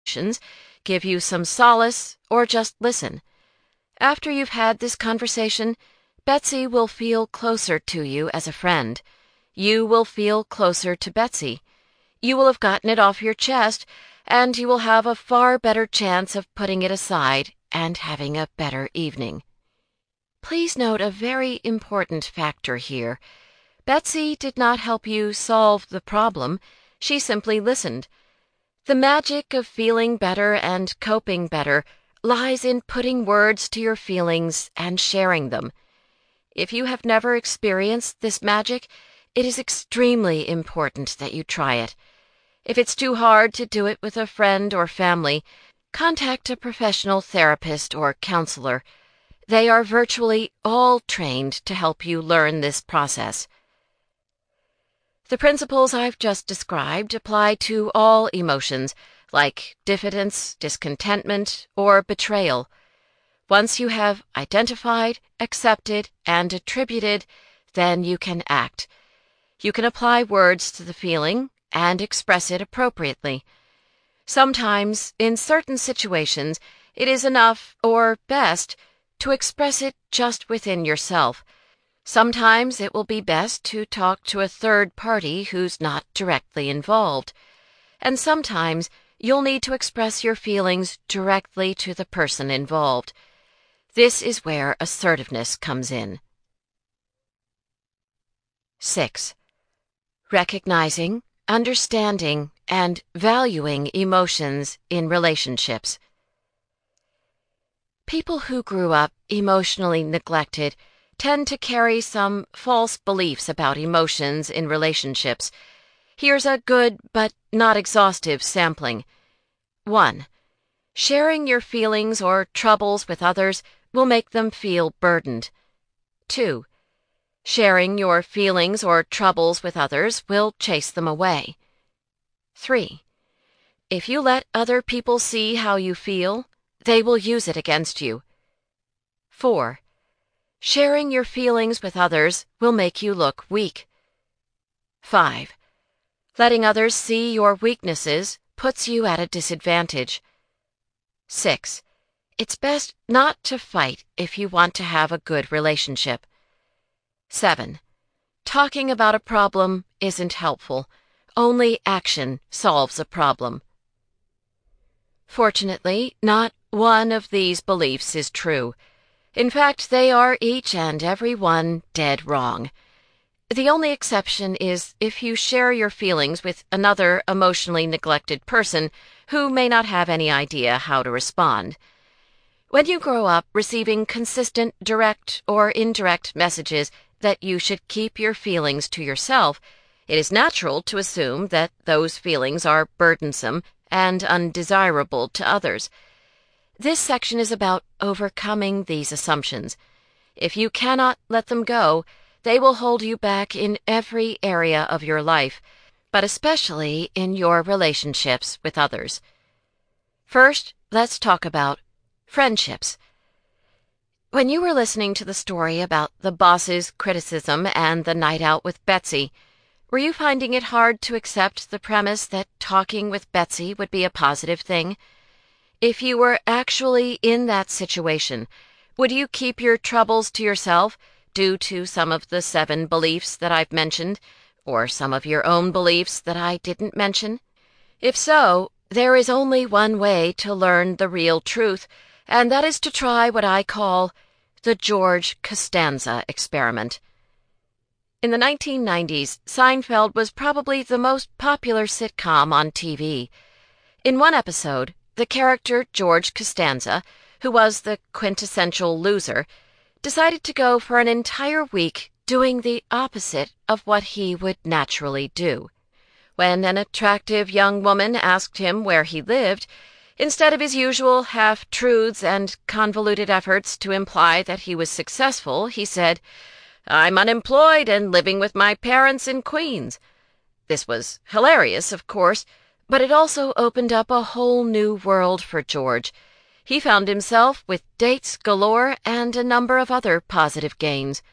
give you some solace, or just listen. After you've had this conversation, Betsy will feel closer to you as a friend. You will feel closer to Betsy. You will have gotten it off your chest, and you will have a far better chance of putting it aside and having a better evening. Please note a very important factor here. Betsy did not help you solve the problem. She simply listened. The magic of feeling better and coping better lies in putting words to your feelings and sharing them. If you have never experienced this magic, it is extremely important that you try it. If it's too hard to do it with a friend or family, contact a professional therapist or counselor. They are virtually all trained to help you learn this process. The principles I've just described apply to all emotions, like diffidence, discontentment, or betrayal. Once you have identified, accepted, and attributed, then you can act. You can apply words to the feeling and express it appropriately. Sometimes, in certain situations, it is enough, or best, to express it just within yourself. Sometimes it will be best to talk to a third party who's not directly involved. And sometimes you'll need to express your feelings directly to the person involved. This is where assertiveness comes in. 6. Recognizing, understanding, and valuing emotions in relationships. People who grew up emotionally neglected tend to carry some false beliefs about emotions in relationships. Here's a good but not exhaustive sampling. 1. Sharing your feelings or troubles with others will make them feel burdened. 2. Sharing your feelings or troubles with others will chase them away. 3. If you let other people see how you feel, they will use it against you. 4. Sharing your feelings with others will make you look weak. 5. Letting others see your weaknesses puts you at a disadvantage. 6. It's best not to fight if you want to have a good relationship. 7. Talking about a problem isn't helpful. Only action solves a problem. Fortunately, not one of these beliefs is true. In fact, they are each and every one dead wrong. The only exception is if you share your feelings with another emotionally neglected person who may not have any idea how to respond. When you grow up receiving consistent direct or indirect messages that you should keep your feelings to yourself, it is natural to assume that those feelings are burdensome and undesirable to others. This section is about overcoming these assumptions. If you cannot let them go, they will hold you back in every area of your life, but especially in your relationships with others. First, let's talk about friendships. When you were listening to the story about the boss's criticism and the night out with Betsy, were you finding it hard to accept the premise that talking with Betsy would be a positive thing? If you were actually in that situation, would you keep your troubles to yourself due to some of the 7 beliefs that I've mentioned, or some of your own beliefs that I didn't mention? If so, there is only one way to learn the real truth, and that is to try what I call the George Costanza experiment. In the 1990s, Seinfeld was probably the most popular sitcom on TV. In one episode, the character George Costanza, who was the quintessential loser, decided to go for an entire week doing the opposite of what he would naturally do. When an attractive young woman asked him where he lived, instead of his usual half-truths and convoluted efforts to imply that he was successful, he said, "I'm unemployed and living with my parents in Queens." This was hilarious, of course, but it also opened up a whole new world for George. He found himself with dates galore and a number of other positive gains.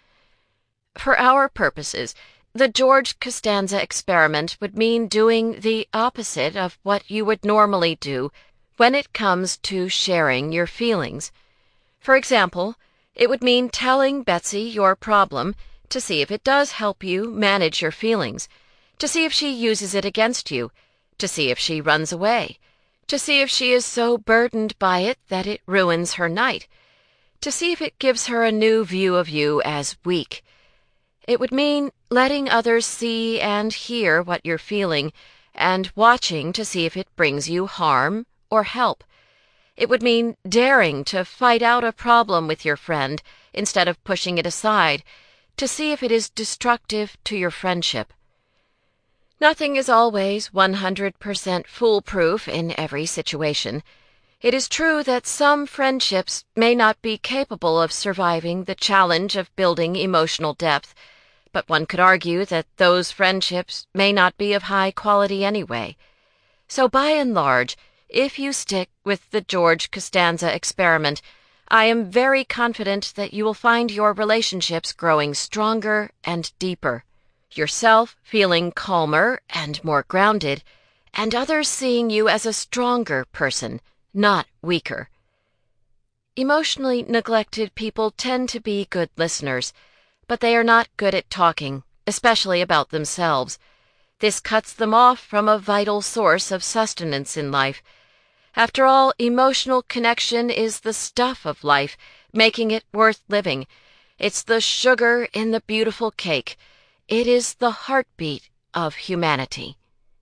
For our purposes, the George Costanza experiment would mean doing the opposite of what you would normally do when it comes to sharing your feelings. For example, it would mean telling Betsy your problem to see if it does help you manage your feelings, to see if she uses it against you, to see if she runs away, to see if she is so burdened by it that it ruins her night, to see if it gives her a new view of you as weak. It would mean letting others see and hear what you're feeling and watching to see if it brings you harm or help. It would mean daring to fight out a problem with your friend instead of pushing it aside, to see if it is destructive to your friendship. Nothing is always 100% foolproof in every situation. It is true that some friendships may not be capable of surviving the challenge of building emotional depth, but one could argue that those friendships may not be of high quality anyway. So by and large, if you stick with the George Costanza experiment, I am very confident that you will find your relationships growing stronger and deeper, yourself feeling calmer and more grounded, and others seeing you as a stronger person, not weaker. Emotionally neglected people tend to be good listeners, but they are not good at talking, especially about themselves. This cuts them off from a vital source of sustenance in life. After all, emotional connection is the stuff of life, making it worth living. It's the sugar in the beautiful cake. It is the heartbeat of humanity.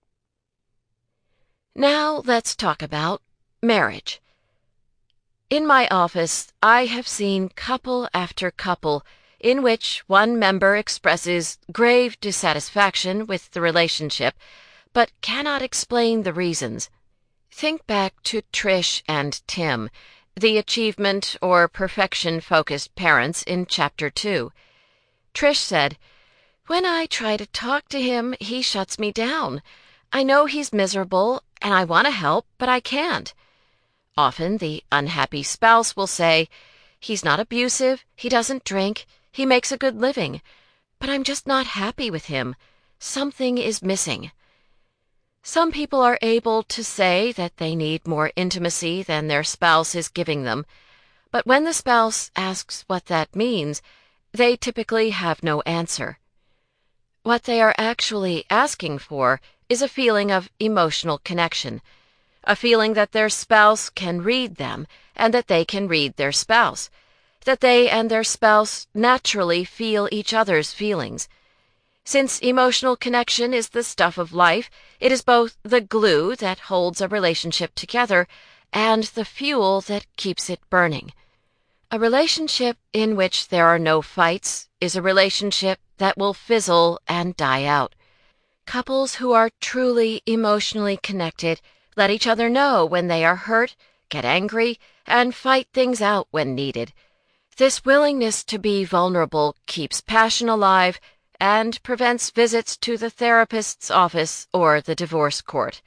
Now let's talk about marriage. In my office, I have seen couple after couple in which one member expresses grave dissatisfaction with the relationship, but cannot explain the reasons. Think back to Trish and Tim, the achievement or perfection-focused parents in Chapter 2. Trish said, "When I try to talk to him, he shuts me down. I know he's miserable, and I want to help, but I can't." Often the unhappy spouse will say, "He's not abusive, he doesn't drink, he makes a good living, but I'm just not happy with him. Something is missing." Some people are able to say that they need more intimacy than their spouse is giving them, but when the spouse asks what that means, they typically have no answer. What they are actually asking for is a feeling of emotional connection, a feeling that their spouse can read them and that they can read their spouse, that they and their spouse naturally feel each other's feelings. Since emotional connection is the stuff of life, it is both the glue that holds a relationship together and the fuel that keeps it burning. A relationship in which there are no fights is a relationship that will fizzle and die out. Couples who are truly emotionally connected let each other know when they are hurt, get angry, and fight things out when needed. This willingness to be vulnerable keeps passion alive and prevents visits to the therapist's office or the divorce court.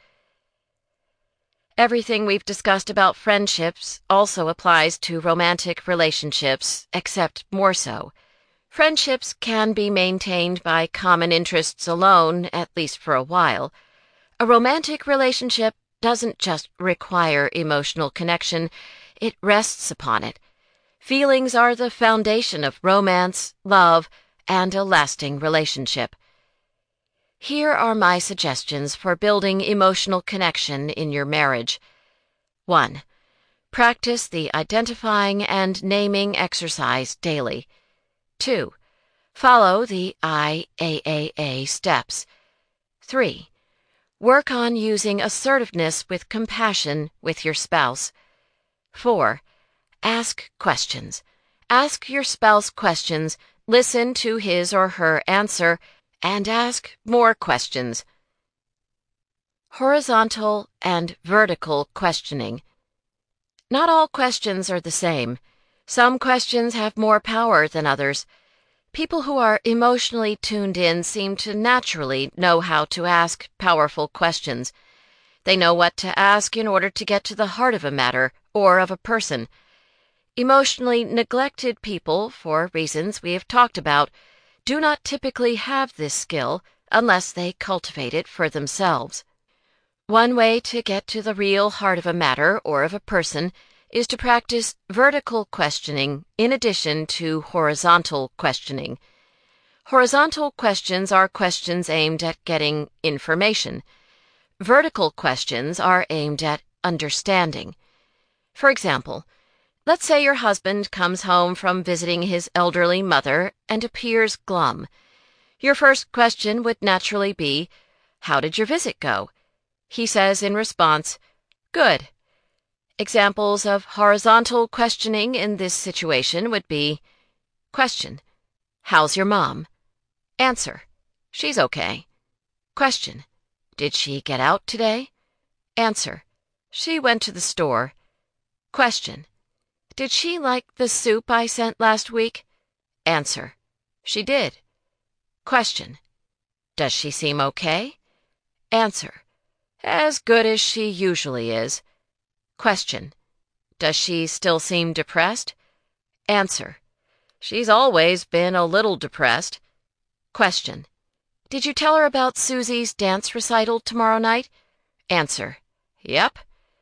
Everything we've discussed about friendships also applies to romantic relationships, except more so. Friendships can be maintained by common interests alone, at least for a while. A romantic relationship doesn't just require emotional connection, it rests upon it. Feelings are the foundation of romance, love, and a lasting relationship. Here are my suggestions for building emotional connection in your marriage. 1. Practice the identifying and naming exercise daily. 2. Follow the IAAA steps. 3. Work on using assertiveness with compassion with your spouse. 4. Ask questions. Ask your spouse questions, listen to his or her answer, and ask more questions. Horizontal and vertical questioning. Not all questions are the same. Some questions have more power than others. People who are emotionally tuned in seem to naturally know how to ask powerful questions. They know what to ask in order to get to the heart of a matter or of a person. Emotionally neglected people, for reasons we have talked about, do not typically have this skill unless they cultivate it for themselves. One way to get to the real heart of a matter or of a person is to practice vertical questioning in addition to horizontal questioning. Horizontal questions are questions aimed at getting information. Vertical questions are aimed at understanding. For example, let's say your husband comes home from visiting his elderly mother and appears glum. Your first question would naturally be, "How did your visit go?" He says in response, "Good." Examples of horizontal questioning in this situation would be, Question: How's your mom? Answer: She's okay. Question: Did she get out today? Answer: She went to the store. Question: Did she like the soup I sent last week? Answer: She did. Question: Does she seem okay? Answer: As good as she usually is. Question: Does she still seem depressed? Answer: She's always been a little depressed. Question: Did you tell her about Susie's dance recital tomorrow night? Answer: Yep.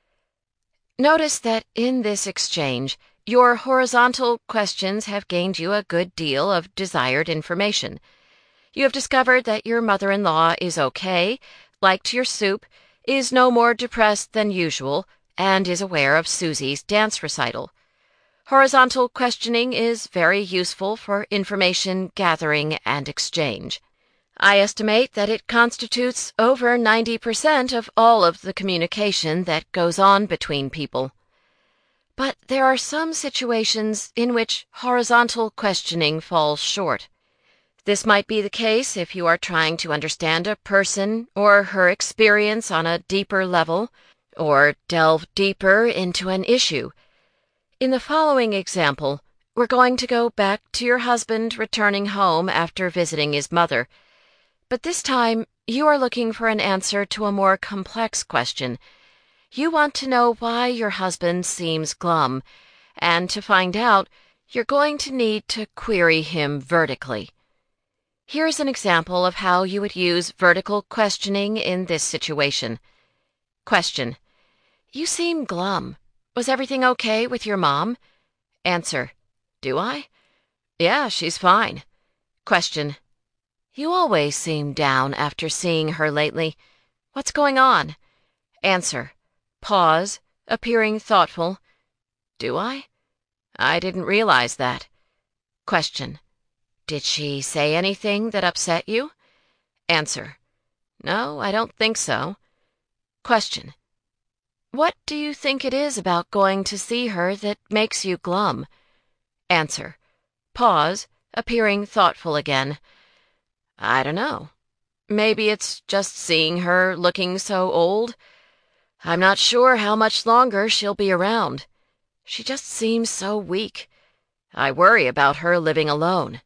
Notice that in this exchange, your horizontal questions have gained you a good deal of desired information. You have discovered that your mother-in-law is okay, liked your soup, is no more depressed than usual, and is aware of Susie's dance recital. Horizontal questioning is very useful for information gathering and exchange. I estimate that it constitutes over 90% of all of the communication that goes on between people. But there are some situations in which horizontal questioning falls short. This might be the case if you are trying to understand a person or her experience on a deeper level, or delve deeper into an issue. In the following example, we're going to go back to your husband returning home after visiting his mother. But this time, you are looking for an answer to a more complex question. You want to know why your husband seems glum, and to find out, you're going to need to query him vertically. Here's an example of how you would use vertical questioning in this situation. Question: You seem glum. Was everything okay with your mom? Answer: Do I? Yeah, she's fine. Question: You always seem down after seeing her lately. What's going on? Answer: Pause, appearing thoughtful. Do I? I didn't realize that. Question: Did she say anything that upset you? Answer: No, I don't think so. Question: What do you think it is about going to see her that makes you glum? Answer: Pause, appearing thoughtful again. I don't know. Maybe it's just seeing her looking so old. I'm not sure how much longer she'll be around. She just seems so weak. I worry about her living alone.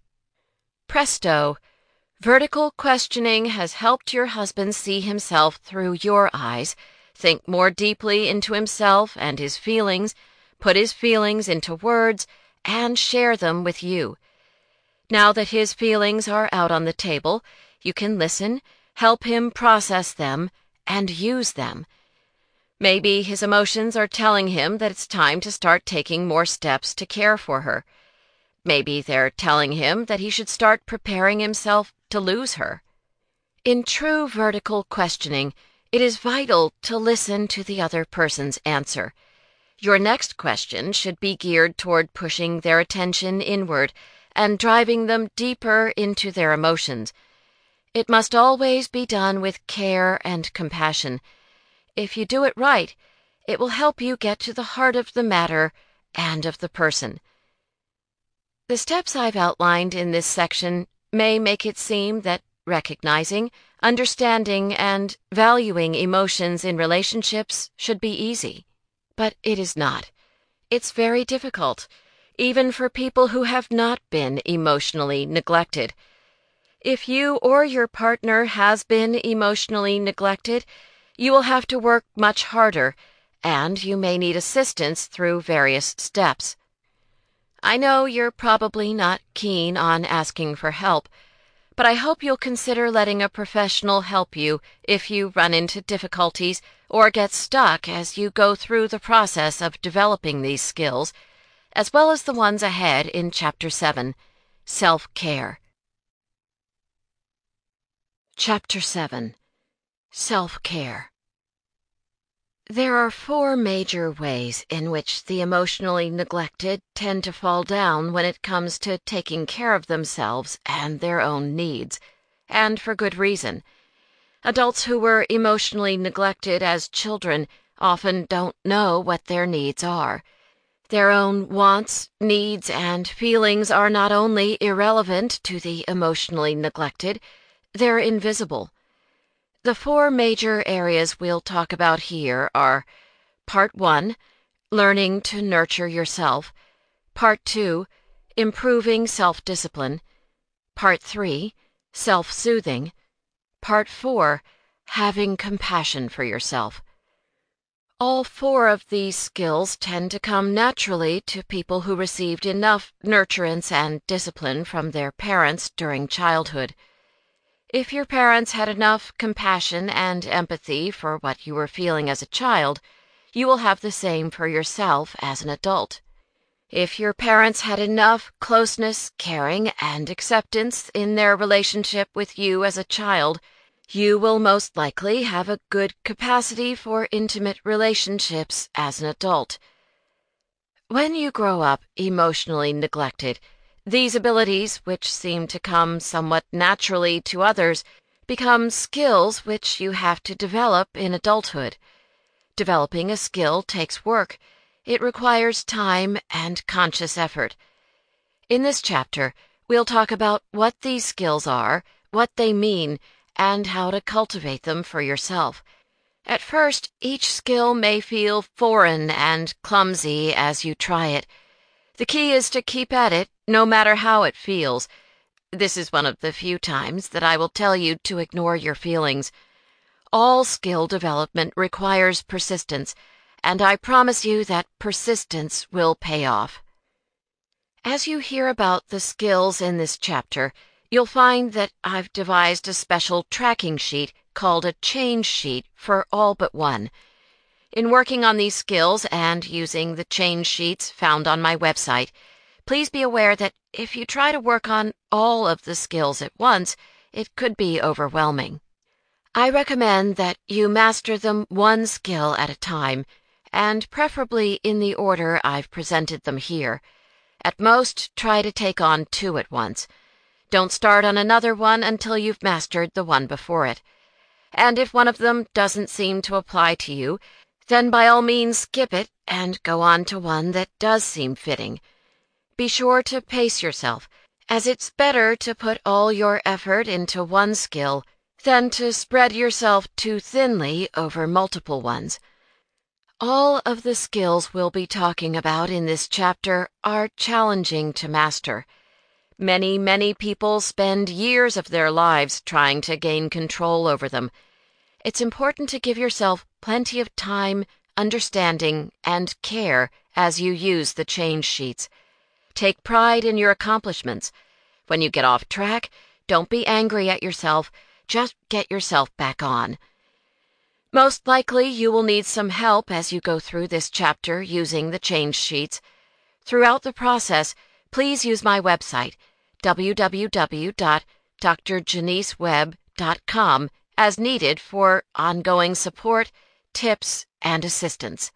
Presto! Vertical questioning has helped your husband see himself through your eyes, think more deeply into himself and his feelings, put his feelings into words, and share them with you. Now that his feelings are out on the table, you can listen, help him process them, and use them. Maybe his emotions are telling him that it's time to start taking more steps to care for her. Maybe they're telling him that he should start preparing himself to lose her. In true vertical questioning, it is vital to listen to the other person's answer. Your next question should be geared toward pushing their attention inward and driving them deeper into their emotions. It must always be done with care and compassion. If you do it right, it will help you get to the heart of the matter and of the person. The steps I've outlined in this section may make it seem that recognizing, understanding, and valuing emotions in relationships should be easy. But it is not. It's very difficult, even for people who have not been emotionally neglected. If you or your partner has been emotionally neglected, you will have to work much harder, and you may need assistance through various steps. I know you're probably not keen on asking for help, but I hope you'll consider letting a professional help you if you run into difficulties or get stuck as you go through the process of developing these skills, as well as the ones ahead in Chapter 7, Self-Care. Chapter 7, Self-Care. There are 4 major ways in which the emotionally neglected tend to fall down when it comes to taking care of themselves and their own needs, and for good reason. Adults who were emotionally neglected as children often don't know what their needs are. Their own wants, needs, and feelings are not only irrelevant to the emotionally neglected, they're invisible. The 4 major areas we'll talk about here are Part 1, Learning to Nurture Yourself, Part 2, Improving Self-Discipline, Part 3, Self-Soothing, Part 4, Having Compassion for Yourself. All 4 of these skills tend to come naturally to people who received enough nurturance and discipline from their parents during childhood. If your parents had enough compassion and empathy for what you were feeling as a child, you will have the same for yourself as an adult. If your parents had enough closeness, caring, and acceptance in their relationship with you as a child, you will most likely have a good capacity for intimate relationships as an adult. When you grow up emotionally neglected, these abilities, which seem to come somewhat naturally to others, become skills which you have to develop in adulthood. Developing a skill takes work. It requires time and conscious effort. In this chapter, we'll talk about what these skills are, what they mean, and how to cultivate them for yourself. At first, each skill may feel foreign and clumsy as you try it. The key is to keep at it, no matter how it feels. This is one of the few times that I will tell you to ignore your feelings. All skill development requires persistence, and I promise you that persistence will pay off. As you hear about the skills in this chapter, you'll find that I've devised a special tracking sheet called a change sheet for all but one. In working on these skills and using the change sheets found on my website, please be aware that if you try to work on all of the skills at once, it could be overwhelming. I recommend that you master them one skill at a time, and preferably in the order I've presented them here. At most, try to take on 2 at once. Don't start on another one until you've mastered the one before it. And if one of them doesn't seem to apply to you, then by all means skip it and go on to one that does seem fitting. Be sure to pace yourself, as it's better to put all your effort into one skill than to spread yourself too thinly over multiple ones. All of the skills we'll be talking about in this chapter are challenging to master. Many people spend years of their lives trying to gain control over them. It's important to give yourself plenty of time, understanding, and care as you use the change sheets. Take pride in your accomplishments. When you get off track, don't be angry at yourself. Just get yourself back on. Most likely you will need some help as you go through this chapter using the change sheets. Throughout the process, please use my website, www.drjanicewebb.com, as needed for ongoing support, tips, and assistance.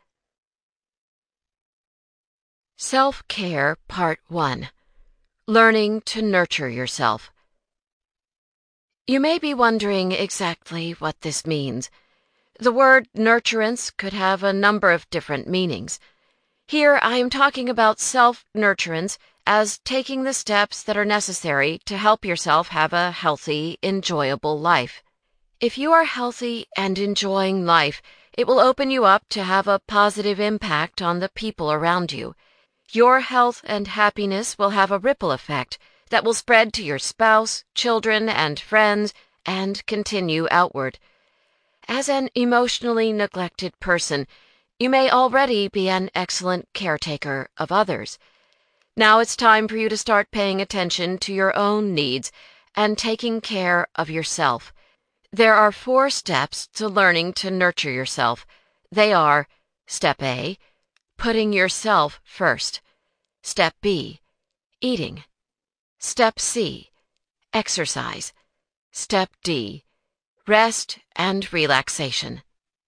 Self-Care Part 1. Learning to Nurture Yourself. You may be wondering exactly what this means. The word nurturance could have a number of different meanings. Here I am talking about self-nurturance as taking the steps that are necessary to help yourself have a healthy, enjoyable life. If you are healthy and enjoying life, it will open you up to have a positive impact on the people around you. Your health and happiness will have a ripple effect that will spread to your spouse, children, and friends, and continue outward. As an emotionally neglected person, you may already be an excellent caretaker of others. Now it's time for you to start paying attention to your own needs and taking care of yourself. There are 4 steps to learning to nurture yourself. They are: Step A, putting yourself first. Step B, eating. Step C, exercise. Step D, rest and relaxation.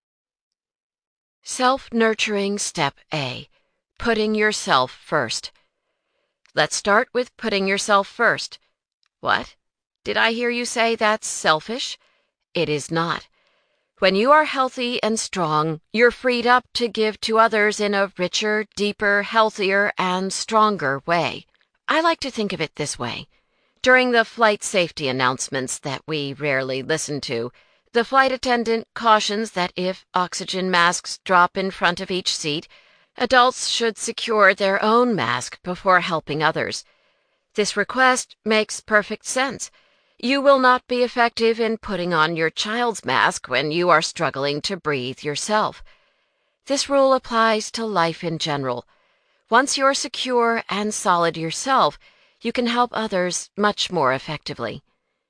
Self-nurturing Step A, putting yourself first. Let's start with putting yourself first. What? Did I hear you say that's selfish? It is not. When you are healthy and strong, you're freed up to give to others in a richer, deeper, healthier, and stronger way. I like to think of it this way. During the flight safety announcements that we rarely listen to, the flight attendant cautions that if oxygen masks drop in front of each seat, adults should secure their own mask before helping others. This request makes perfect sense. You will not be effective in putting on your child's mask when you are struggling to breathe yourself. This rule applies to life in general. Once you're secure and solid yourself, you can help others much more effectively.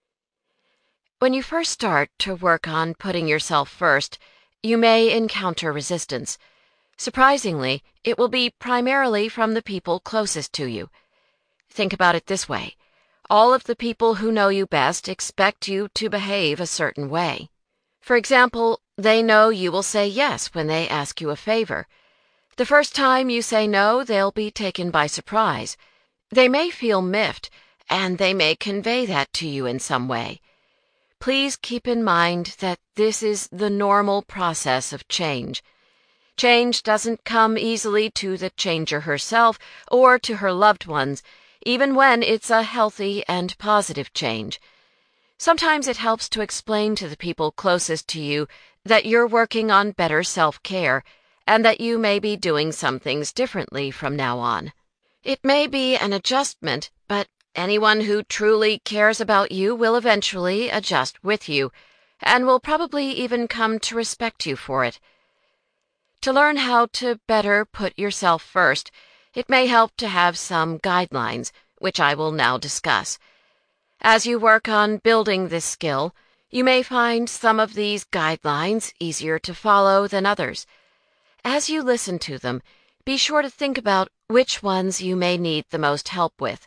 When you first start to work on putting yourself first, you may encounter resistance. Surprisingly, it will be primarily from the people closest to you. Think about it this way. All of the people who know you best expect you to behave a certain way. For example, they know you will say yes when they ask you a favor. The first time you say no, they'll be taken by surprise. They may feel miffed, and they may convey that to you in some way. Please keep in mind that this is the normal process of change. Change doesn't come easily to the changer herself or to her loved ones, even when it's a healthy and positive change. Sometimes it helps to explain to the people closest to you that you're working on better self-care and that you may be doing some things differently from now on. It may be an adjustment, but anyone who truly cares about you will eventually adjust with you and will probably even come to respect you for it. To learn how to better put yourself first, it may help to have some guidelines, which I will now discuss. As you work on building this skill, you may find some of these guidelines easier to follow than others. As you listen to them, be sure to think about which ones you may need the most help with.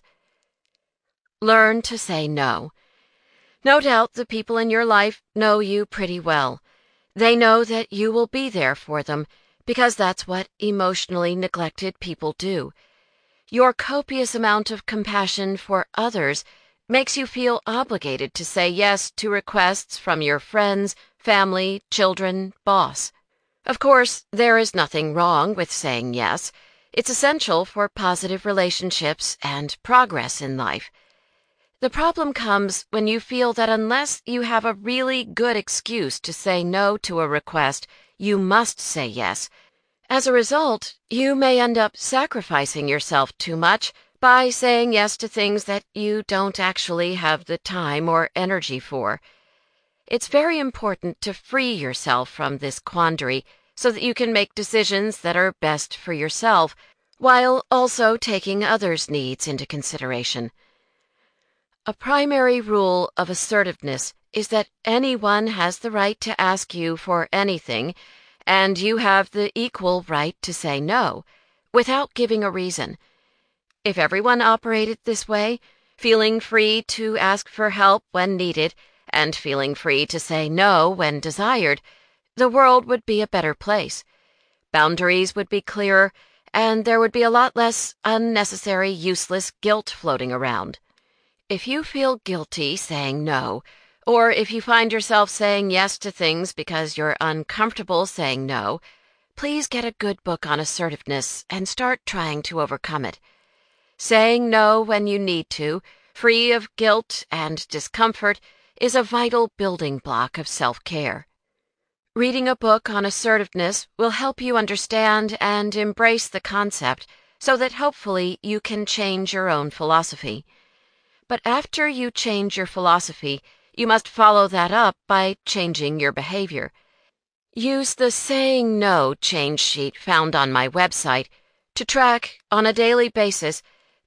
Learn to say no. No doubt the people in your life know you pretty well. They know that you will be there for them, because that's what emotionally neglected people do. Your copious amount of compassion for others makes you feel obligated to say yes to requests from your friends, family, children, boss. Of course, there is nothing wrong with saying yes. It's essential for positive relationships and progress in life. The problem comes when you feel that unless you have a really good excuse to say no to a request, you must say yes. As a result, you may end up sacrificing yourself too much by saying yes to things that you don't actually have the time or energy for. It's very important to free yourself from this quandary so that you can make decisions that are best for yourself, while also taking others' needs into consideration. A primary rule of assertiveness is that anyone has the right to ask you for anything, and you have the equal right to say no, without giving a reason. If everyone operated this way, feeling free to ask for help when needed, and feeling free to say no when desired, the world would be a better place. Boundaries would be clearer, and there would be a lot less unnecessary, useless guilt floating around. If you feel guilty saying no, or if you find yourself saying yes to things because you're uncomfortable saying no, please get a good book on assertiveness and start trying to overcome it. Saying no when you need to, free of guilt and discomfort, is a vital building block of self-care. Reading a book on assertiveness will help you understand and embrace the concept so that hopefully you can change your own philosophy. But after you change your philosophy, you must follow that up by changing your behavior. Use the Saying No change sheet found on my website to track, on a daily basis,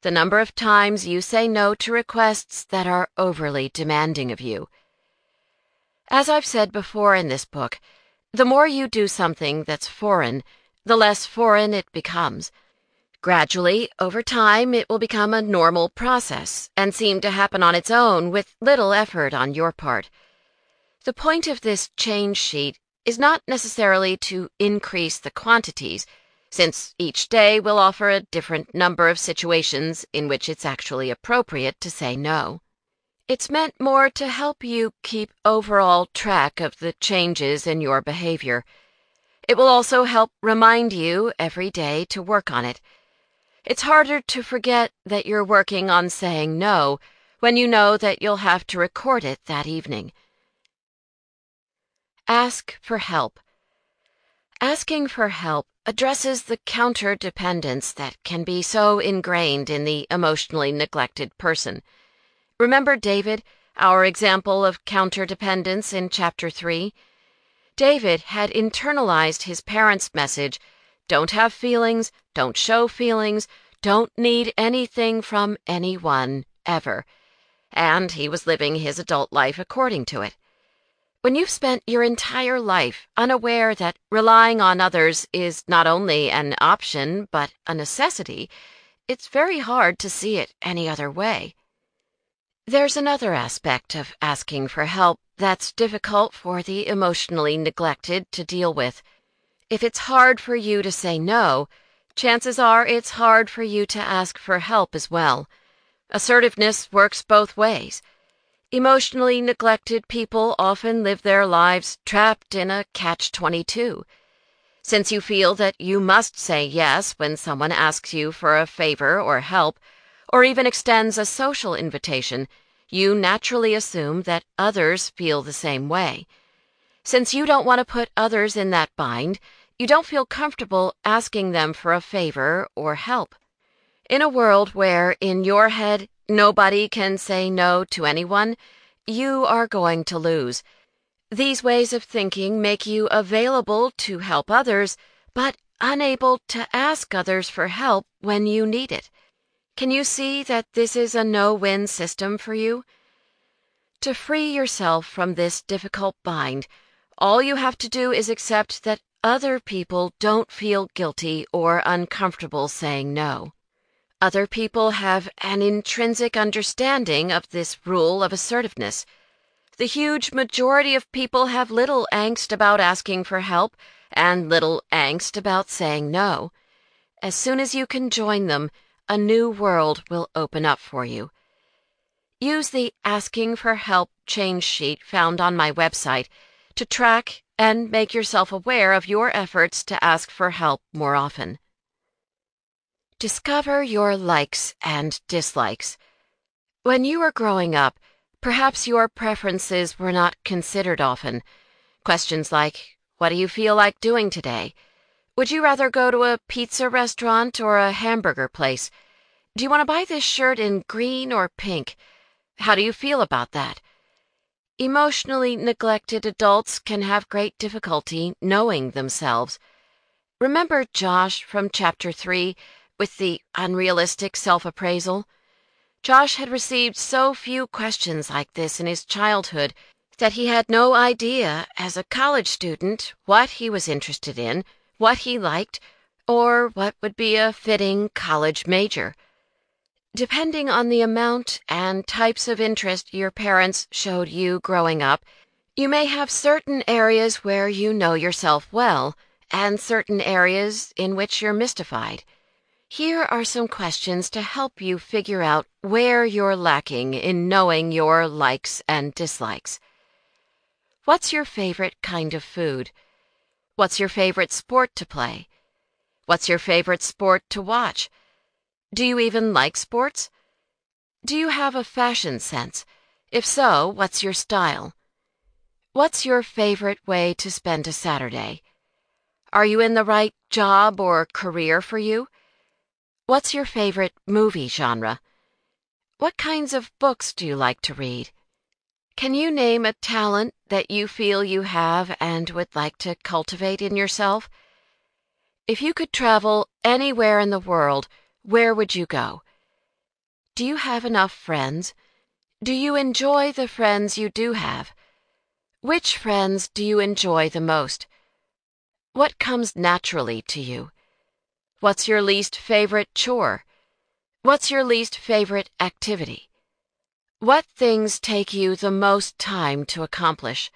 the number of times you say no to requests that are overly demanding of you. As I've said before in this book, the more you do something that's foreign, the less foreign it becomes. Gradually, over time, it will become a normal process and seem to happen on its own with little effort on your part. The point of this change sheet is not necessarily to increase the quantities, since each day will offer a different number of situations in which it's actually appropriate to say no. It's meant more to help you keep overall track of the changes in your behavior. It will also help remind you every day to work on it. It's harder to forget that you're working on saying no when you know that you'll have to record it that evening. Ask for help. Asking for help addresses the counterdependence that can be so ingrained in the emotionally neglected person. Remember David, our example of counterdependence in Chapter 3? David had internalized his parents' message, "Don't have feelings, don't show feelings, don't need anything from anyone, ever," and he was living his adult life according to it. When you've spent your entire life unaware that relying on others is not only an option but a necessity, it's very hard to see it any other way. There's another aspect of asking for help that's difficult for the emotionally neglected to deal with. If it's hard for you to say no, chances are it's hard for you to ask for help as well. Assertiveness works both ways. Emotionally neglected people often live their lives trapped in a catch-22. Since you feel that you must say yes when someone asks you for a favor or help, or even extends a social invitation, you naturally assume that others feel the same way. Since you don't want to put others in that bind, you don't feel comfortable asking them for a favor or help. In a world where, in your head, nobody can say no to anyone, you are going to lose. These ways of thinking make you available to help others, but unable to ask others for help when you need it. Can you see that this is a no-win system for you? To free yourself from this difficult bind, all you have to do is accept that other people don't feel guilty or uncomfortable saying no. Other people have an intrinsic understanding of this rule of assertiveness. The huge majority of people have little angst about asking for help and little angst about saying no. As soon as you can join them, a new world will open up for you. Use the Asking for Help change sheet found on my website to track and make yourself aware of your efforts to ask for help more often. Discover your likes and dislikes. When you were growing up, perhaps your preferences were not considered often. Questions like, "What do you feel like doing today? Would you rather go to a pizza restaurant or a hamburger place? Do you want to buy this shirt in green or pink? How do you feel about that?" Emotionally neglected adults can have great difficulty knowing themselves. Remember Josh from Chapter 3 with the unrealistic self-appraisal? Josh had received so few questions like this in his childhood that he had no idea as a college student what he was interested in, what he liked, or what would be a fitting college major. Depending on the amount and types of interest your parents showed you growing up, you may have certain areas where you know yourself well and certain areas in which you're mystified. Here are some questions to help you figure out where you're lacking in knowing your likes and dislikes. What's your favorite kind of food? What's your favorite sport to play? What's your favorite sport to watch? Do you even like sports? Do you have a fashion sense? If so, what's your style? What's your favorite way to spend a Saturday? Are you in the right job or career for you? What's your favorite movie genre? What kinds of books do you like to read? Can you name a talent that you feel you have and would like to cultivate in yourself? If you could travel anywhere in the world, where would you go? Do you have enough friends? Do you enjoy the friends you do have? Which friends do you enjoy the most? What comes naturally to you? What's your least favorite chore? What's your least favorite activity? What things take you the most time to accomplish?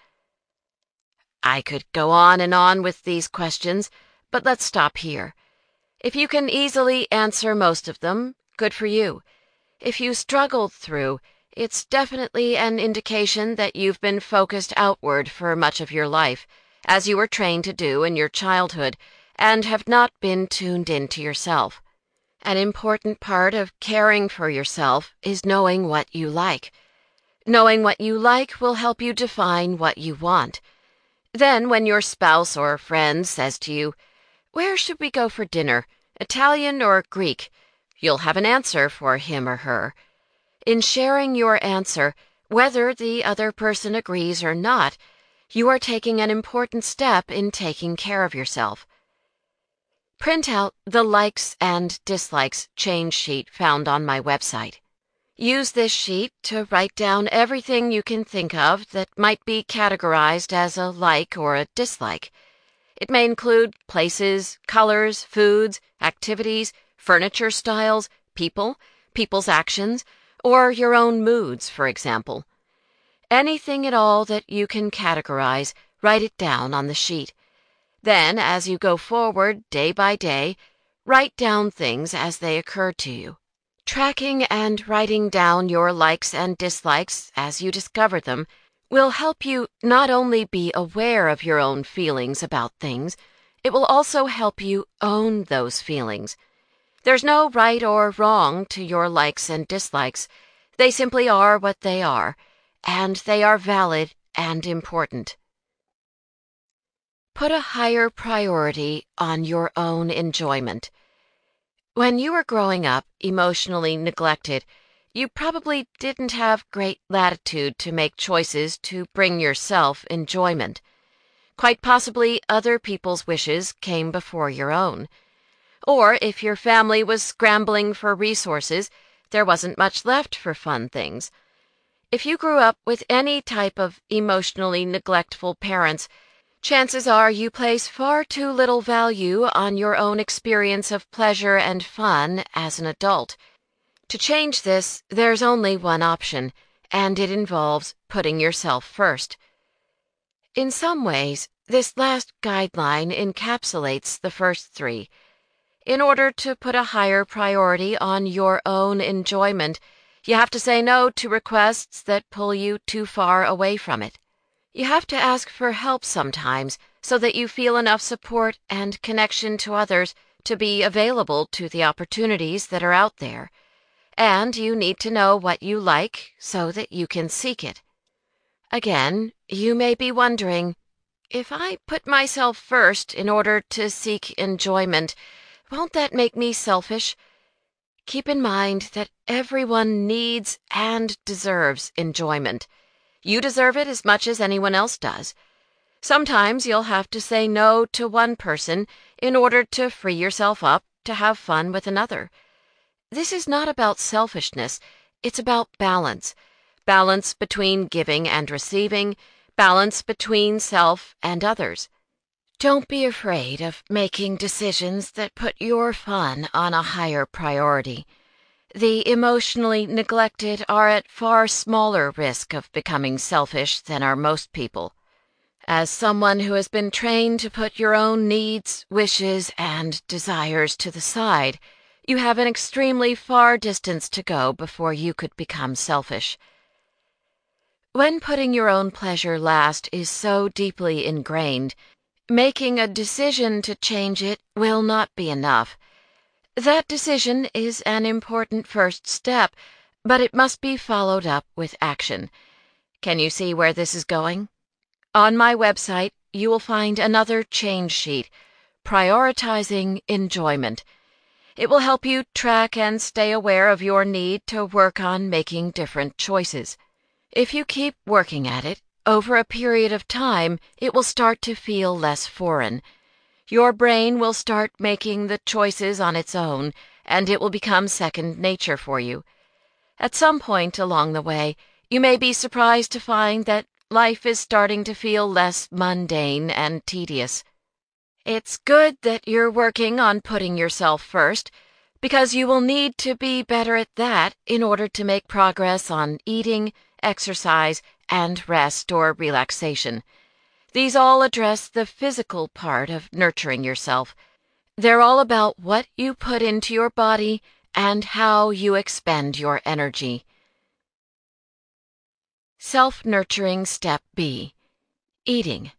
I could go on and on with these questions, but let's stop here. If you can easily answer most of them, good for you. If you struggled through, it's definitely an indication that you've been focused outward for much of your life, as you were trained to do in your childhood, and have not been tuned into yourself. An important part of caring for yourself is knowing what you like. Knowing what you like will help you define what you want. Then when your spouse or friend says to you, "Where should we go for dinner, Italian or Greek?" you'll have an answer for him or her. In sharing your answer, whether the other person agrees or not, you are taking an important step in taking care of yourself. Print out the likes and dislikes change sheet found on my website. Use this sheet to write down everything you can think of that might be categorized as a like or a dislike. It may include places, colors, foods, activities, furniture styles, people's actions, or your own moods, for example. Anything at all that you can categorize, write it down on the sheet. Then, as you go forward day by day, write down things as they occur to you. Tracking and writing down your likes and dislikes as you discover them will help you not only be aware of your own feelings about things, it will also help you own those feelings. There's no right or wrong to your likes and dislikes. They simply are what they are, and they are valid and important. Put a higher priority on your own enjoyment. When you were growing up, emotionally neglected, you probably didn't have great latitude to make choices to bring yourself enjoyment. Quite possibly other people's wishes came before your own. Or if your family was scrambling for resources, there wasn't much left for fun things. If you grew up with any type of emotionally neglectful parents, chances are you place far too little value on your own experience of pleasure and fun as an adult. To change this, there's only one option, and it involves putting yourself first. In some ways, this last guideline encapsulates the first three. In order to put a higher priority on your own enjoyment, you have to say no to requests that pull you too far away from it. You have to ask for help sometimes so that you feel enough support and connection to others to be available to the opportunities that are out there. And you need to know what you like so that you can seek it. Again, you may be wondering, if I put myself first in order to seek enjoyment, won't that make me selfish? Keep in mind that everyone needs and deserves enjoyment. You deserve it as much as anyone else does. Sometimes you'll have to say no to one person in order to free yourself up to have fun with another. This is not about selfishness, it's about balance. Balance between giving and receiving, balance between self and others. Don't be afraid of making decisions that put your fun on a higher priority. The emotionally neglected are at far smaller risk of becoming selfish than are most people. As someone who has been trained to put your own needs, wishes, and desires to the side, you have an extremely far distance to go before you could become selfish. When putting your own pleasure last is so deeply ingrained, making a decision to change it will not be enough. That decision is an important first step, but it must be followed up with action. Can you see where this is going? On my website, you will find another change sheet, Prioritizing Enjoyment. It will help you track and stay aware of your need to work on making different choices. If you keep working at it, over a period of time, it will start to feel less foreign. Your brain will start making the choices on its own, and it will become second nature for you. At some point along the way, you may be surprised to find that life is starting to feel less mundane and tedious. It's good that you're working on putting yourself first, because you will need to be better at that in order to make progress on eating, exercise, and rest or relaxation. These all address the physical part of nurturing yourself. They're all about what you put into your body and how you expend your energy. Self-nurturing Step B. Eating.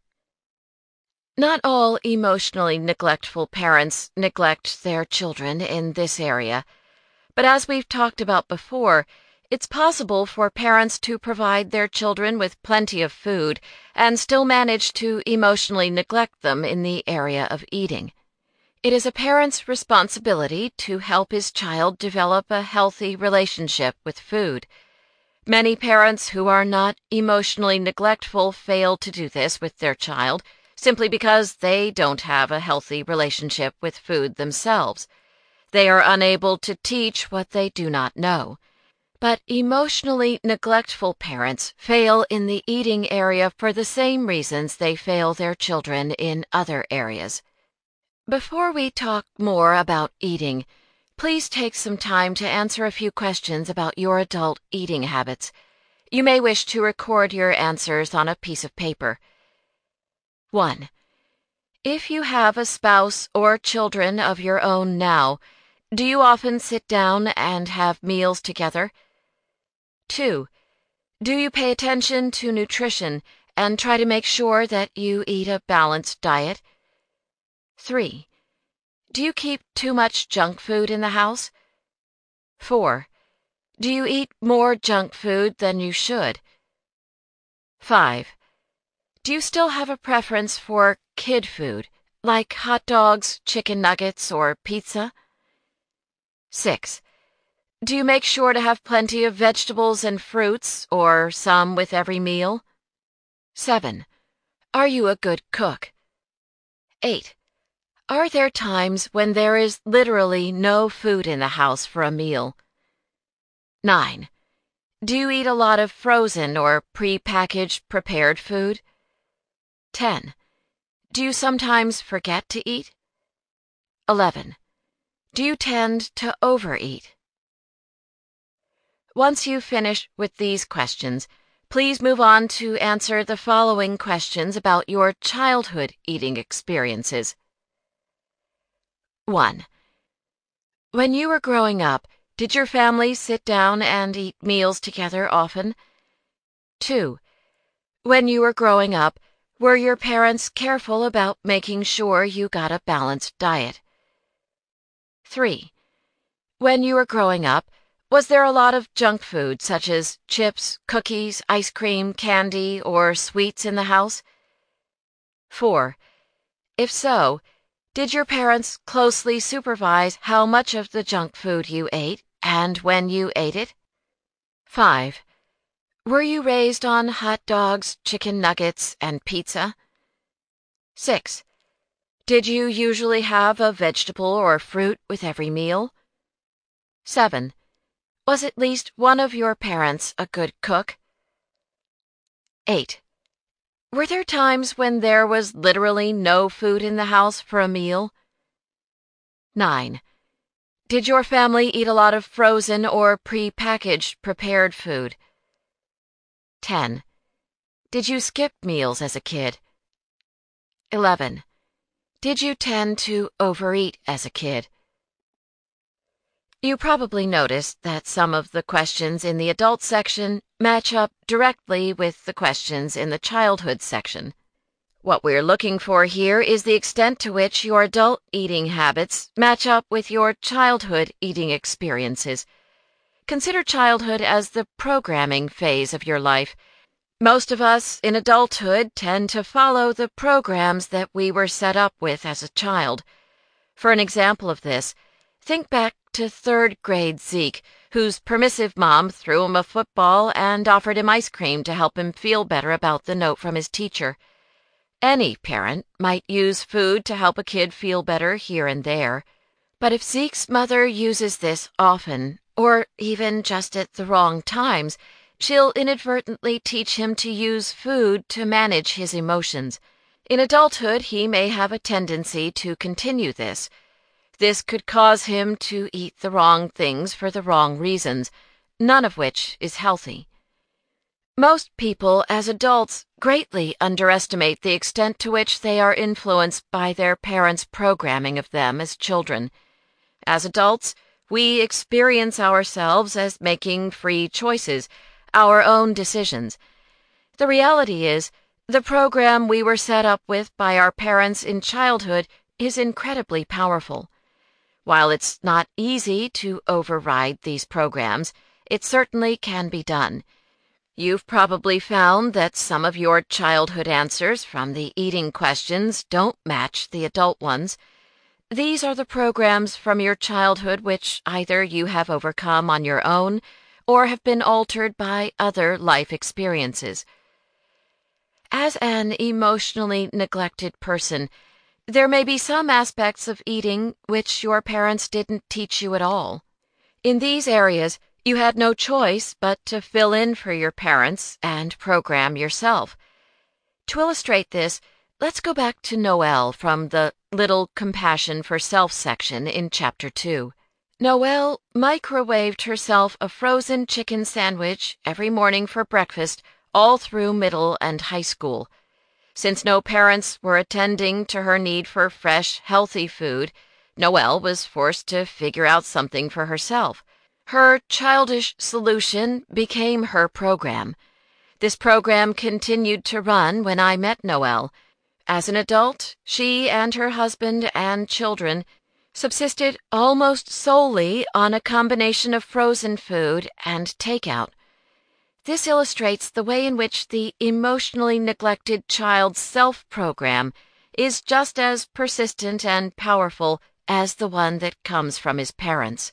Not all emotionally neglectful parents neglect their children in this area, but as we've talked about before, it's possible for parents to provide their children with plenty of food and still manage to emotionally neglect them in the area of eating. It is a parent's responsibility to help his child develop a healthy relationship with food. Many parents who are not emotionally neglectful fail to do this with their child simply because they don't have a healthy relationship with food themselves. They are unable to teach what they do not know. But emotionally neglectful parents fail in the eating area for the same reasons they fail their children in other areas. Before we talk more about eating, please take some time to answer a few questions about your adult eating habits. You may wish to record your answers on a piece of paper. 1. If you have a spouse or children of your own now, do you often sit down and have meals together? 2. Do you pay attention to nutrition and try to make sure that you eat a balanced diet? 3. Do you keep too much junk food in the house? 4. Do you eat more junk food than you should? 5. Do you still have a preference for kid food, like hot dogs, chicken nuggets, or pizza? 6. Do you make sure to have plenty of vegetables and fruits, or some with every meal? 7. Are you a good cook? 8. Are there times when there is literally no food in the house for a meal? 9. Do you eat a lot of frozen or pre-packaged prepared food? 10. Do you sometimes forget to eat? 11. Do you tend to overeat? Once you finish with these questions, please move on to answer the following questions about your childhood eating experiences. 1. When you were growing up, did your family sit down and eat meals together often? 2. When you were growing up, were your parents careful about making sure you got a balanced diet? 3. When you were growing up, was there a lot of junk food such as chips, cookies, ice cream, candy, or sweets in the house? 4. If so, did your parents closely supervise how much of the junk food you ate and when you ate it? 5. Were you raised on hot dogs, chicken nuggets, and pizza? 6. Did you usually have a vegetable or fruit with every meal? 7. Was at least one of your parents a good cook? 8. Were there times when there was literally no food in the house for a meal? 9. Did your family eat a lot of frozen or pre-packaged prepared food? 10. Did you skip meals as a kid? 11. Did you tend to overeat as a kid? You probably noticed that some of the questions in the adult section match up directly with the questions in the childhood section. What we're looking for here is the extent to which your adult eating habits match up with your childhood eating experiences. Consider childhood as the programming phase of your life. Most of us in adulthood tend to follow the programs that we were set up with as a child. For an example of this, think back to third-grade Zeke, whose permissive mom threw him a football and offered him ice cream to help him feel better about the note from his teacher. Any parent might use food to help a kid feel better here and there, but if Zeke's mother uses this often, or even just at the wrong times, she'll inadvertently teach him to use food to manage his emotions. In adulthood, he may have a tendency to continue this. This could cause him to eat the wrong things for the wrong reasons, none of which is healthy. Most people, as adults, greatly underestimate the extent to which they are influenced by their parents' programming of them as children. As adults, we experience ourselves as making free choices, our own decisions. The reality is, the program we were set up with by our parents in childhood is incredibly powerful. While it's not easy to override these programs, it certainly can be done. You've probably found that some of your childhood answers from the eating questions don't match the adult ones. These are the programs from your childhood which either you have overcome on your own or have been altered by other life experiences. As an emotionally neglected person, there may be some aspects of eating which your parents didn't teach you at all. In these areas, you had no choice but to fill in for your parents and program yourself. To illustrate this, let's go back to Noelle from the Little Compassion for Self section in Chapter 2. Noelle microwaved herself a frozen chicken sandwich every morning for breakfast all through middle and high school. Since no parents were attending to her need for fresh, healthy food, Noelle was forced to figure out something for herself. Her childish solution became her program. This program continued to run when I met Noelle. As an adult, she and her husband and children subsisted almost solely on a combination of frozen food and takeout. This illustrates the way in which the emotionally neglected child's self-program is just as persistent and powerful as the one that comes from his parents.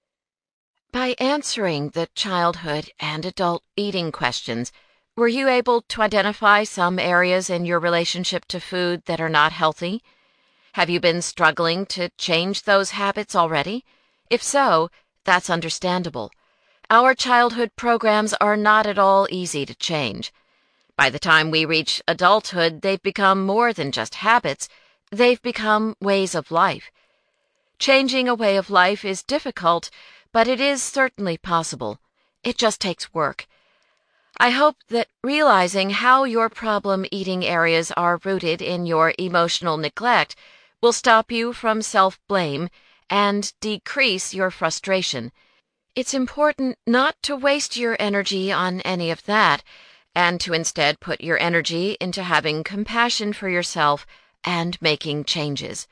By answering the childhood and adult eating questions, were you able to identify some areas in your relationship to food that are not healthy? Have you been struggling to change those habits already? If so, that's understandable. Our childhood programs are not at all easy to change. By the time we reach adulthood, they've become more than just habits. They've become ways of life. Changing a way of life is difficult, but it is certainly possible. It just takes work. I hope that realizing how your problem eating areas are rooted in your emotional neglect will stop you from self-blame and decrease your frustration. It's important not to waste your energy on any of that, and to instead put your energy into having compassion for yourself and making changes.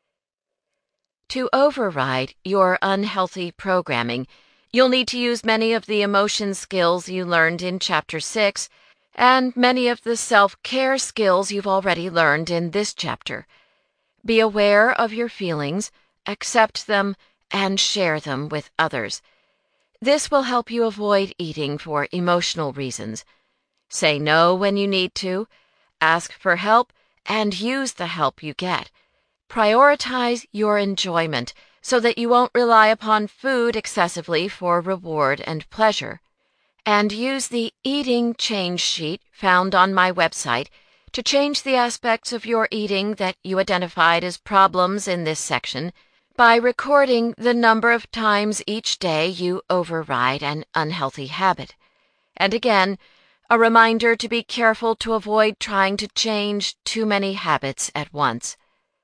To override your unhealthy programming, you'll need to use many of the emotion skills you learned in Chapter 6 and many of the self-care skills you've already learned in this chapter. Be aware of your feelings, accept them, and share them with others. This will help you avoid eating for emotional reasons. Say no when you need to, ask for help, and use the help you get. Prioritize your enjoyment so that you won't rely upon food excessively for reward and pleasure. And use the eating change sheet found on my website to change the aspects of your eating that you identified as problems in this section by recording the number of times each day you override an unhealthy habit. And again, a reminder to be careful to avoid trying to change too many habits at once.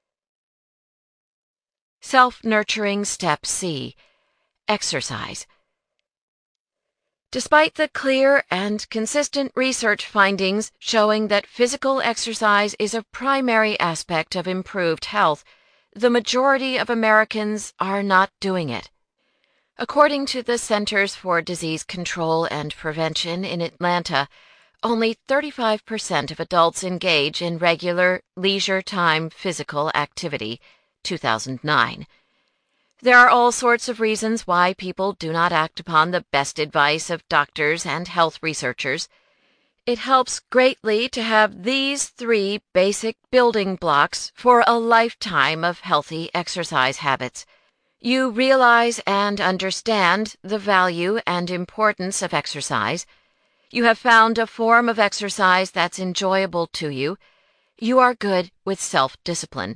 Self-Nurturing Step C. Exercise. Despite the clear and consistent research findings showing that physical exercise is a primary aspect of improved health, the majority of Americans are not doing it. According to the Centers for Disease Control and Prevention in Atlanta, only 35% of adults engage in regular leisure time physical activity, 2009. There are all sorts of reasons why people do not act upon the best advice of doctors and health researchers. It helps greatly to have these 3 basic building blocks for a lifetime of healthy exercise habits. You realize and understand the value and importance of exercise. You have found a form of exercise that's enjoyable to you. You are good with self-discipline.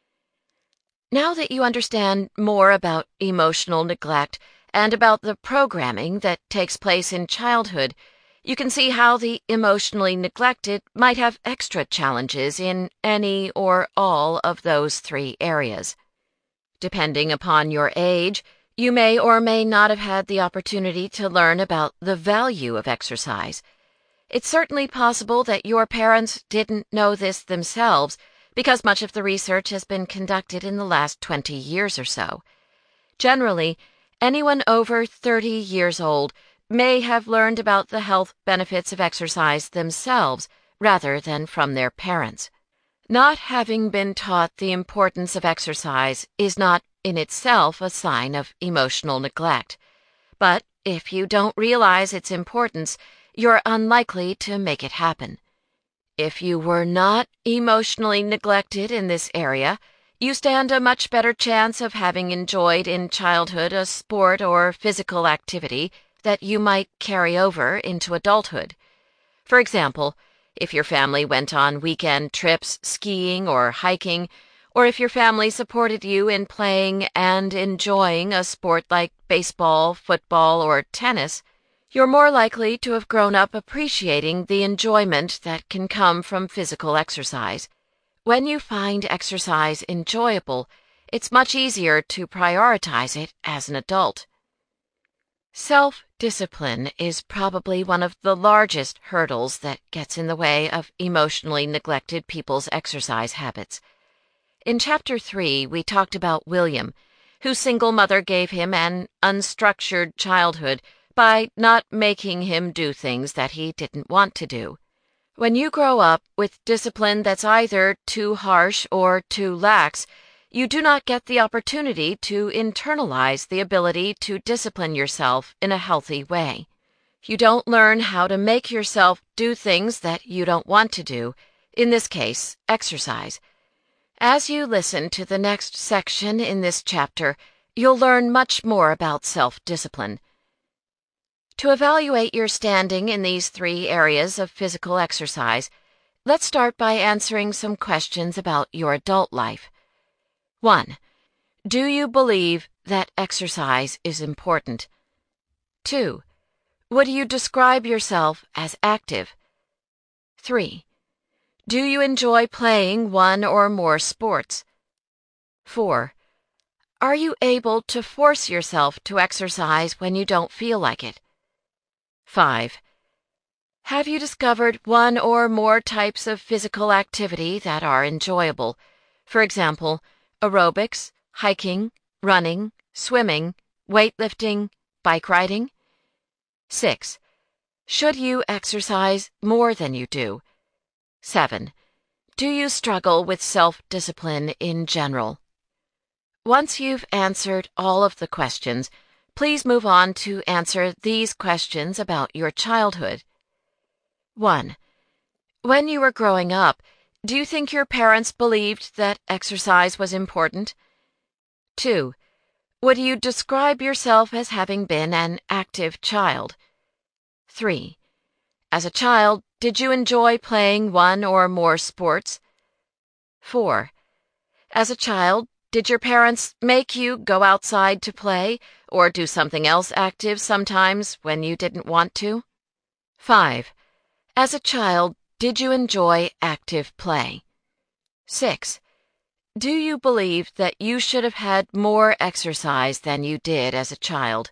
Now that you understand more about emotional neglect and about the programming that takes place in childhood, you can see how the emotionally neglected might have extra challenges in any or all of those three areas. Depending upon your age, you may or may not have had the opportunity to learn about the value of exercise. It's certainly possible that your parents didn't know this themselves because much of the research has been conducted in the last 20 years or so. Generally, anyone over 30 years old may have learned about the health benefits of exercise themselves rather than from their parents. Not having been taught the importance of exercise is not in itself a sign of emotional neglect. But if you don't realize its importance, you're unlikely to make it happen. If you were not emotionally neglected in this area, you stand a much better chance of having enjoyed in childhood a sport or physical activity that you might carry over into adulthood. For example, if your family went on weekend trips skiing or hiking, or if your family supported you in playing and enjoying a sport like baseball, football, or tennis, you're more likely to have grown up appreciating the enjoyment that can come from physical exercise. When you find exercise enjoyable, it's much easier to prioritize it as an adult. Self-discipline is probably one of the largest hurdles that gets in the way of emotionally neglected people's exercise habits. In Chapter 3, we talked about William, whose single mother gave him an unstructured childhood by not making him do things that he didn't want to do. When you grow up with discipline that's either too harsh or too lax, you do not get the opportunity to internalize the ability to discipline yourself in a healthy way. You don't learn how to make yourself do things that you don't want to do, in this case, exercise. As you listen to the next section in this chapter, you'll learn much more about self-discipline. To evaluate your standing in these three areas of physical exercise, let's start by answering some questions about your adult life. 1. Do you believe that exercise is important? 2. Would you describe yourself as active? 3. Do you enjoy playing one or more sports? 4. Are you able to force yourself to exercise when you don't feel like it? 5. Have you discovered one or more types of physical activity that are enjoyable? For example, aerobics, hiking, running, swimming, weightlifting, bike riding? 6. Should you exercise more than you do? 7. Do you struggle with self-discipline in general? Once you've answered all of the questions, please move on to answer these questions about your childhood. 1. When you were growing up, do you think your parents believed that exercise was important? 2. Would you describe yourself as having been an active child? 3. As a child, did you enjoy playing one or more sports? 4. As a child, did your parents make you go outside to play or do something else active sometimes when you didn't want to? 5. As a child, did you enjoy active play? 6. Do you believe that you should have had more exercise than you did as a child?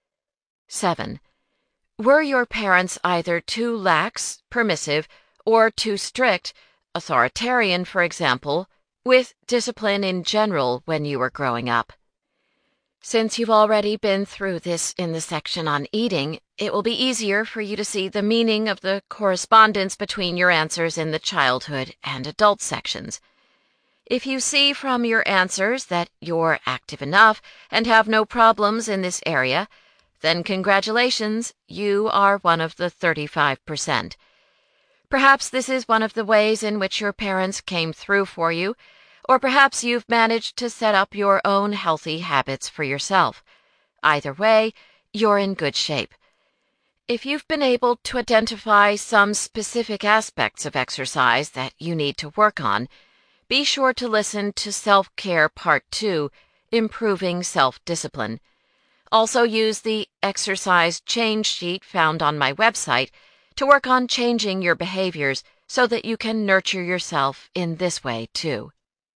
7. Were your parents either too lax, permissive, or too strict, authoritarian, for example, with discipline in general when you were growing up? Since you've already been through this in the section on eating, it will be easier for you to see the meaning of the correspondence between your answers in the childhood and adult sections. If you see from your answers that you're active enough and have no problems in this area, then congratulations, you are one of the 35%. Perhaps this is one of the ways in which your parents came through for you, Or perhaps you've managed to set up your own healthy habits for yourself. Either way, you're in good shape. If you've been able to identify some specific aspects of exercise that you need to work on, be sure to listen to Self-Care Part 2, Improving Self-Discipline. Also use the exercise change sheet found on my website to work on changing your behaviors so that you can nurture yourself in this way too.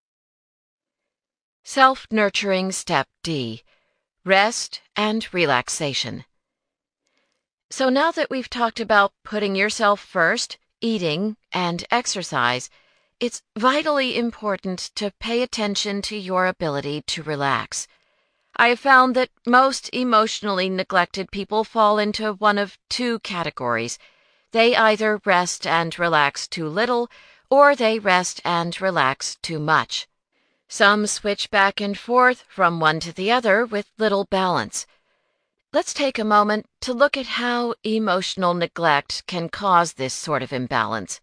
Self-Nurturing Step D. Rest and Relaxation. So now that we've talked about putting yourself first, eating, and exercise, it's vitally important to pay attention to your ability to relax. I have found that most emotionally neglected people fall into one of two categories. They either rest and relax too little, or they rest and relax too much. Some switch back and forth from one to the other with little balance. Let's take a moment to look at how emotional neglect can cause this sort of imbalance.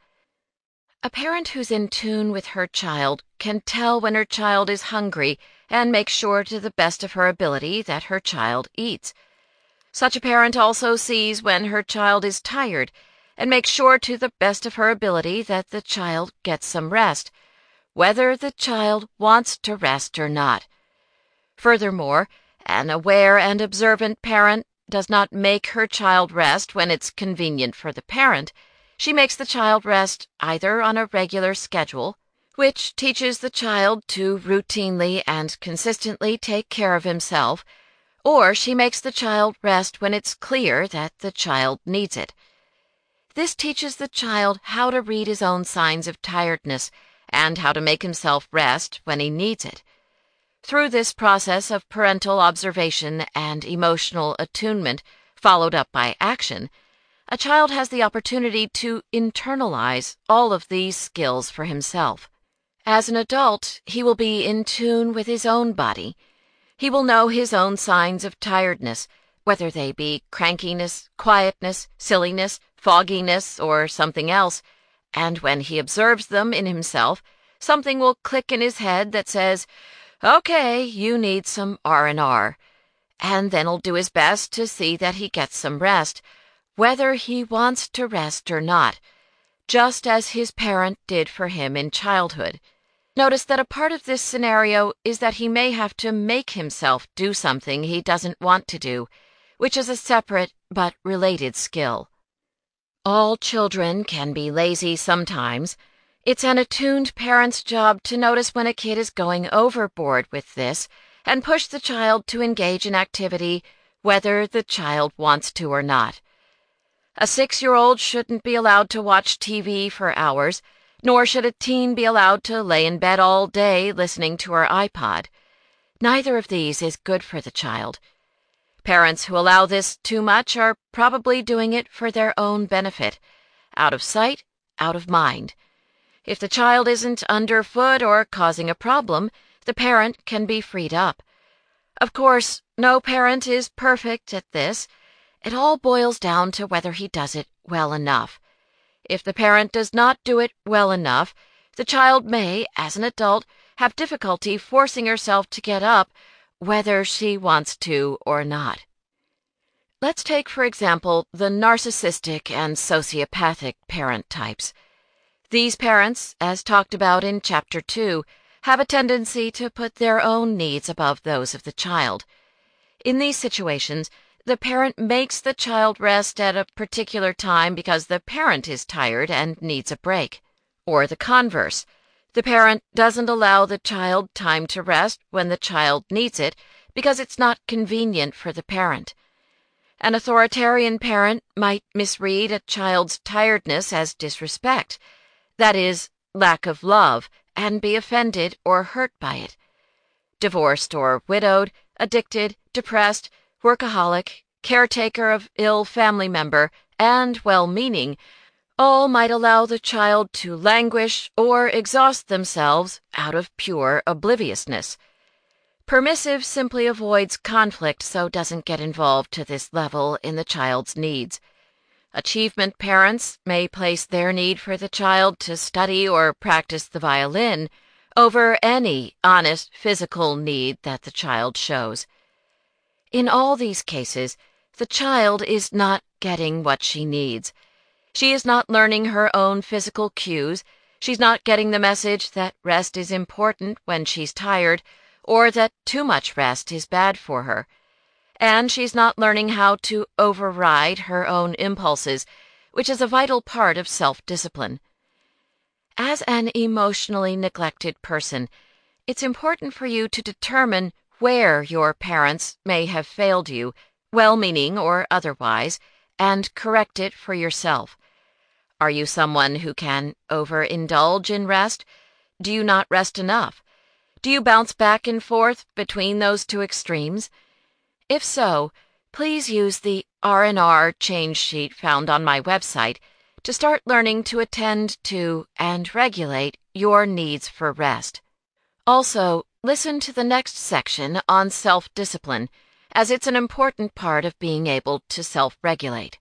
A parent who's in tune with her child can tell when her child is hungry and make sure to the best of her ability that her child eats. Such a parent also sees when her child is tired and makes sure to the best of her ability that the child gets some rest, whether the child wants to rest or not. Furthermore, an aware and observant parent does not make her child rest when it's convenient for the parent. She makes the child rest either on a regular schedule, which teaches the child to routinely and consistently take care of himself, or she makes the child rest when it's clear that the child needs it. This teaches the child how to read his own signs of tiredness and how to make himself rest when he needs it. Through this process of parental observation and emotional attunement, followed up by action, a child has the opportunity to internalize all of these skills for himself. As an adult, he will be in tune with his own body. He will know his own signs of tiredness, whether they be crankiness, quietness, silliness, fogginess, or something else, and when he observes them in himself, something will click in his head that says, "Okay, you need some R&R," and then he'll do his best to see that he gets some rest, whether he wants to rest or not, just as his parent did for him in childhood. Notice that a part of this scenario is that he may have to make himself do something he doesn't want to do, which is a separate but related skill. All children can be lazy sometimes. It's an attuned parent's job to notice when a kid is going overboard with this and push the child to engage in activity whether the child wants to or not. A 6-year-old shouldn't be allowed to watch TV for hours, nor should a teen be allowed to lay in bed all day listening to her iPod. Neither of these is good for the child. Parents who allow this too much are probably doing it for their own benefit. Out of sight, out of mind. If the child isn't underfoot or causing a problem, the parent can be freed up. Of course, no parent is perfect at this. It all boils down to whether he does it well enough. If the parent does not do it well enough, the child may, as an adult, have difficulty forcing herself to get up, whether she wants to or not. Let's take, for example, the narcissistic and sociopathic parent types. These parents, as talked about in Chapter 2, have a tendency to put their own needs above those of the child. In these situations, the parent makes the child rest at a particular time because the parent is tired and needs a break. Or the converse. The parent doesn't allow the child time to rest when the child needs it because it's not convenient for the parent. An authoritarian parent might misread a child's tiredness as disrespect, that is, lack of love, and be offended or hurt by it. Divorced or widowed, addicted, depressed, workaholic, caretaker of ill family member, and well-meaning, all might allow the child to languish or exhaust themselves out of pure obliviousness. Permissive simply avoids conflict so doesn't get involved to this level in the child's needs. Achievement parents may place their need for the child to study or practice the violin over any honest physical need that the child shows. In all these cases, the child is not getting what she needs. She is not learning her own physical cues. She's not getting the message that rest is important when she's tired, or that too much rest is bad for her. And she's not learning how to override her own impulses, which is a vital part of self-discipline. As an emotionally neglected person, it's important for you to determine where your parents may have failed you, well-meaning or otherwise, and correct it for yourself. Are you someone who can overindulge in rest? Do you not rest enough? Do you bounce back and forth between those two extremes? If so, please use the R&R change sheet found on my website to start learning to attend to and regulate your needs for rest. Also, listen to the next section on self-discipline, as it's an important part of being able to self-regulate.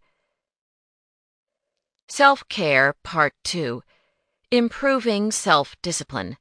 Self-Care Part 2. Improving Self-Discipline.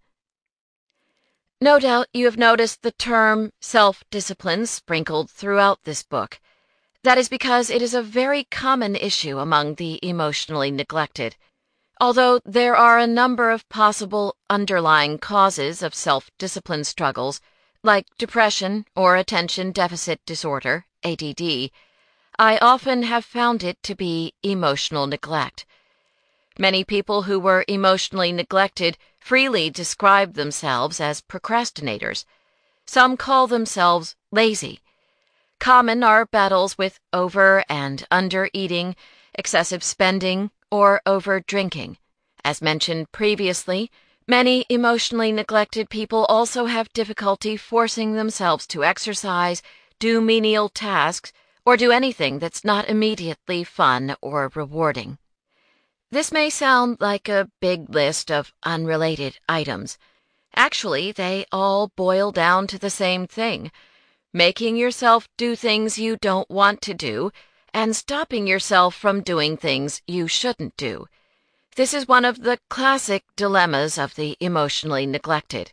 No doubt you have noticed the term self-discipline sprinkled throughout this book. That is because it is a very common issue among the emotionally neglected. Although there are a number of possible underlying causes of self-discipline struggles, like depression or attention deficit disorder, ADD, I often have found it to be emotional neglect. Many people who were emotionally neglected freely describe themselves as procrastinators. Some call themselves lazy. Common are battles with over and under eating, excessive spending, or over drinking. As mentioned previously, many emotionally neglected people also have difficulty forcing themselves to exercise, do menial tasks, or do anything that's not immediately fun or rewarding. This may sound like a big list of unrelated items. Actually, they all boil down to the same thing: making yourself do things you don't want to do, and stopping yourself from doing things you shouldn't do. This is one of the classic dilemmas of the emotionally neglected.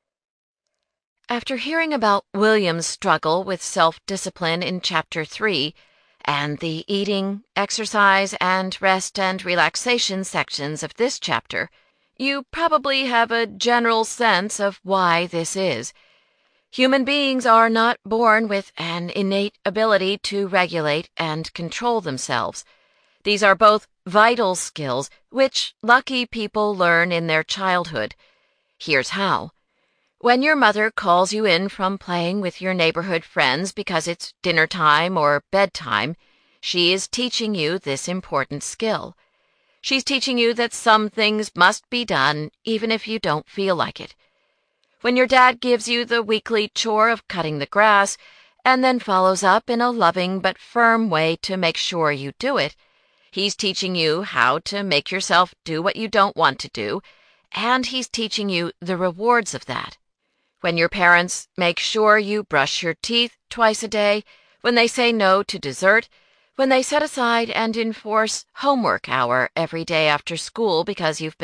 After hearing about William's struggle with self-discipline in Chapter 3, and the eating, exercise, and rest and relaxation sections of this chapter, you probably have a general sense of why this is. Human beings are not born with an innate ability to regulate and control themselves. These are both vital skills which lucky people learn in their childhood. Here's how. When your mother calls you in from playing with your neighborhood friends because it's dinner time or bedtime, she is teaching you this important skill. She's teaching you that some things must be done even if you don't feel like it. When your dad gives you the weekly chore of cutting the grass and then follows up in a loving but firm way to make sure you do it, he's teaching you how to make yourself do what you don't want to do, and he's teaching you the rewards of that. When your parents make sure you brush your teeth twice a day, when they say no to dessert, when they set aside and enforce homework hour every day after school because you've